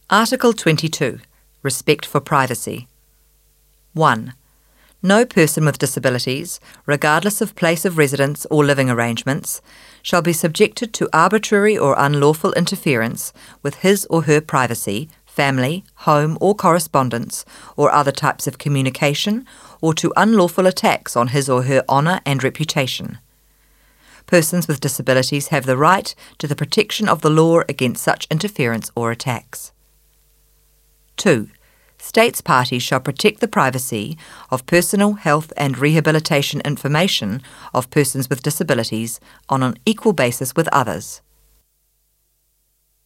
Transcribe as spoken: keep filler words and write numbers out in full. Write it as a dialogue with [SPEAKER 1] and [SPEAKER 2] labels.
[SPEAKER 1] Article twenty-two. Respect for privacy. one. No person with disabilities, regardless of place of residence or living arrangements, shall be subjected to arbitrary or unlawful interference with his or her privacy, family, home or correspondence, or other types of communication, or to unlawful attacks on his or her honour and reputation. Persons with disabilities have the right to the protection of the law against such interference or attacks. two. States parties shall protect the privacy of personal, health and rehabilitation information of persons with disabilities on an equal basis with others.